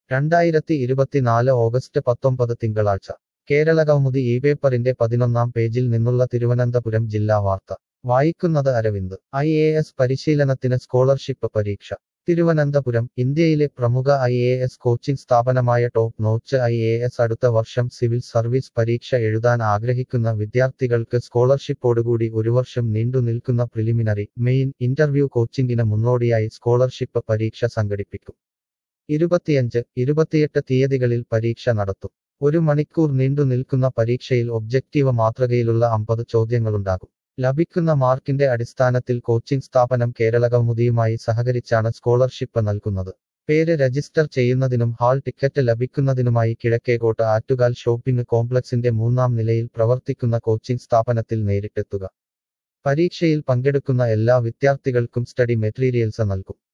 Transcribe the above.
2024 August 19 തിങ്കളാഴ്ച കേരളകൗമുദി ഈ പേപ്പറിന്റെ 11-ാം പേജിൽ നിന്നുള്ള തിരുവനന്തപുരം ജില്ലാ വാർത്ത വായിക്കുന്നത് അരവിന്ദ് IAS പരിശീലനത്തിന് സ്കോളർഷിപ്പ് പരീക്ഷ തിരുവനന്തപുരം ഇന്ത്യയിലെ പ്രമുഖ IAS കോച്ചിംഗ് സ്ഥാപനമായ ടോപ്പ് നോച്ച് IAS അടുത്ത വർഷം സിവിൽ സർവീസ് പരീക്ഷ എഴുതാൻ ആഗ്രഹിക്കുന്ന വിദ്യാർത്ഥികൾക്ക് സ്കോളർഷിപ്പോടുകൂടി ഒരു വർഷം നീണ്ടുനിൽക്കുന്ന പ്രിലിമിനറി മെയിൻ ഇന്റർവ്യൂ കോച്ചിംഗിന് മുന്നോടിയായി സ്കോളർഷിപ്പ് പരീക്ഷ സംഘടിപ്പിക്കും 25-28 തീയതികളിൽ പരീക്ഷ നടത്തും 1 മണിക്കൂർ നീണ്ടുനിൽക്കുന്ന പരീക്ഷയിൽ ഒബ്ജക്റ്റീവ് മാതൃകയിലുള്ള 50 ചോദ്യങ്ങളുണ്ടാകും ലഭിക്കുന്ന മാർക്കിന്റെ അടിസ്ഥാനത്തിൽ കോച്ചിംഗ് സ്ഥാപനം കേരളകൗമുദിയുമായി സഹകരിച്ചാണ് സ്കോളർഷിപ്പ് നൽകുന്നത് പേര് രജിസ്റ്റർ ചെയ്യുന്നതിനും ഹാൾ ടിക്കറ്റ് ലഭിക്കുന്നതിനുമായി കിഴക്കേക്കോട്ട് ആറ്റുകാൽ ഷോപ്പിംഗ് കോംപ്ലക്സിന്റെ 3-ാം നിലയിൽ പ്രവർത്തിക്കുന്ന കോച്ചിംഗ് സ്ഥാപനത്തിൽ നേരിട്ടെത്തുക പരീക്ഷയിൽ പങ്കെടുക്കുന്ന എല്ലാ വിദ്യാർത്ഥികൾക്കും സ്റ്റഡി മെറ്റീരിയൽസ് നൽകും